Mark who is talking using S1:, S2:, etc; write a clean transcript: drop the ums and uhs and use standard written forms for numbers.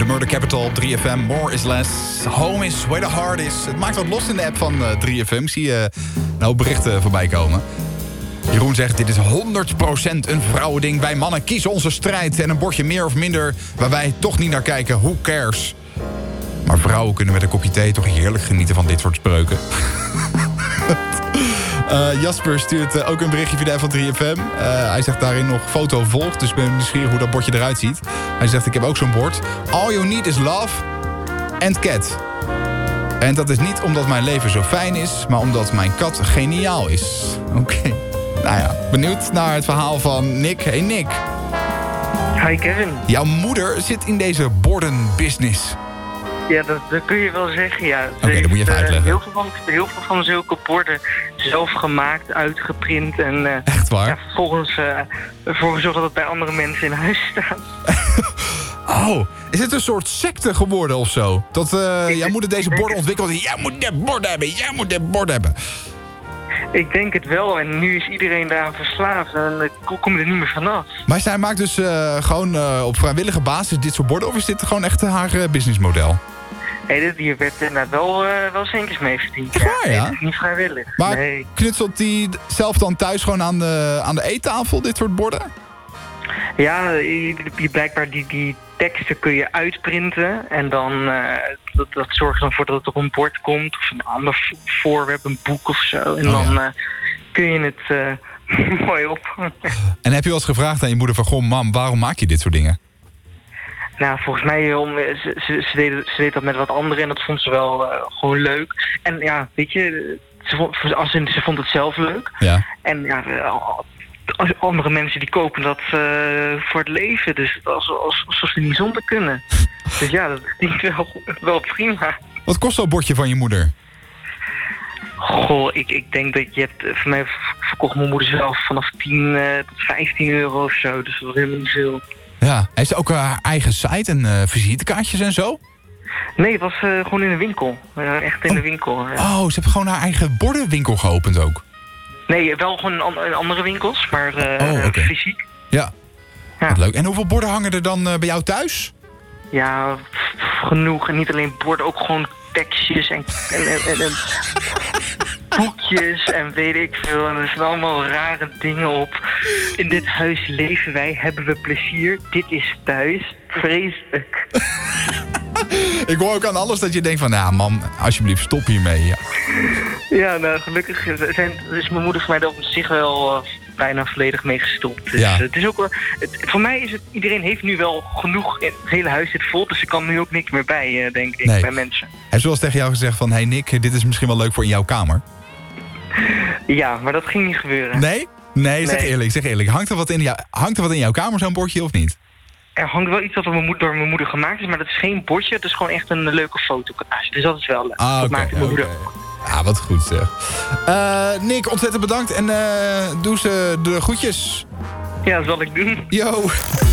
S1: De Murder Capital op 3FM. More is less. Home is where the heart is. Het maakt wat los in de app van 3FM. Zie je nou berichten voorbij komen. Jeroen zegt, dit is 100% een vrouwending. Wij mannen kiezen onze strijd. En een bordje meer of minder waar wij toch niet naar kijken. Who cares? Maar vrouwen kunnen met een kopje thee toch heerlijk genieten van dit soort spreuken. Jasper stuurt ook een berichtje via de app van 3FM. Hij zegt daarin nog foto volgt. Dus ik ben nieuwsgierig hoe dat bordje eruit ziet. Hij zegt, ik heb ook zo'n bord. All you need is love and cat. En dat is niet omdat mijn leven zo fijn is, maar omdat mijn kat geniaal is. Oké. Nou ja, benieuwd naar het verhaal van Nick. Hey Nick.
S2: Hi Kevin.
S1: Jouw moeder zit in deze bordenbusiness.
S2: Ja, dat kun je wel zeggen, ja.
S1: Oké, dat moet je even uitleggen.
S2: Heel veel van zulke borden zelf gemaakt, uitgeprint en...
S1: Echt waar?
S2: Ja, vervolgens ervoor gezorgd dat het bij andere mensen in huis staat.
S1: Oh, is het een soort secte geworden of zo? Dat jouw moeder deze borden ontwikkelt. Jij moet dit bord hebben, jij moet dit bord hebben.
S2: Ik denk het wel en nu is iedereen daaraan verslaafd en kom je er niet meer vanaf.
S1: Maar zij maakt dus gewoon op vrijwillige basis dit soort borden, of is dit gewoon echt haar businessmodel?
S2: Nee, hier werd inderdaad wel centjes mee verdiend.
S1: Echt waar, ja?
S2: Nee, niet vrijwillig.
S1: Maar
S2: nee.
S1: knutselt die zelf dan thuis gewoon aan de eettafel, dit soort borden?
S2: Ja, blijkbaar die teksten kun je uitprinten en dan dat zorgt dan voor dat het op een bord komt of een ander voorwerp, een boek of zo. En dan kun je het mooi ophangen.
S1: En heb je wel eens gevraagd aan je moeder van, goh mam, waarom maak je dit soort dingen?
S2: Nou, volgens mij, ze deed dat met wat anderen en dat vond ze wel gewoon leuk. En ja, weet je, ze vond het zelf leuk. Ja. En ja, andere mensen die kopen dat voor het leven. Dus alsof ze niet zonder kunnen. Dus ja, dat klinkt wel prima.
S1: Wat kost zo'n bordje van je moeder?
S2: Goh, ik denk dat je hebt... Voor mij verkocht mijn moeder zelf vanaf 10 tot 15 euro of zo. Dus dat was helemaal niet veel.
S1: Ja, heeft ze ook haar eigen site en visitekaartjes en zo?
S2: Nee, het was gewoon in de winkel. Echt in de winkel. Ja.
S1: Oh, ze heeft gewoon haar eigen bordenwinkel geopend ook?
S2: Nee, wel gewoon in andere winkels, maar fysiek.
S1: Ja, wat leuk. En hoeveel borden hangen er dan bij jou thuis?
S2: Ja, genoeg. En niet alleen borden, ook gewoon tekstjes en boekjes en weet ik veel. En er zijn allemaal rare dingen op. In dit huis leven wij, hebben we plezier. Dit is thuis. Vreselijk.
S1: Ik hoor ook aan alles dat je denkt van, nou mam, alsjeblieft stop hiermee. Ja,
S2: ja nou gelukkig is mijn moeder voor mij er op zich wel bijna volledig mee gestopt. Dus
S1: ja.
S2: Het is ook wel, voor mij is het, iedereen heeft nu wel genoeg, het hele huis zit vol, dus er kan nu ook niks meer bij, denk ik, bij mensen.
S1: Hij heeft wel eens tegen jou gezegd van, hey Nick, dit is misschien wel leuk voor in jouw kamer.
S2: Ja, maar dat ging niet gebeuren.
S1: Nee, zeg eerlijk. Hangt er wat in jouw kamer, zo'n bordje, of niet?
S2: Er hangt wel iets dat door mijn moeder gemaakt is, maar dat is geen bordje. Het is gewoon echt een leuke fotocollage. Dus dat is wel leuk. Dat maakt mijn moeder ook.
S1: Ja, wat goed zeg. Nick, ontzettend bedankt en doe ze de groetjes.
S2: Ja, dat zal ik doen.
S1: Yo.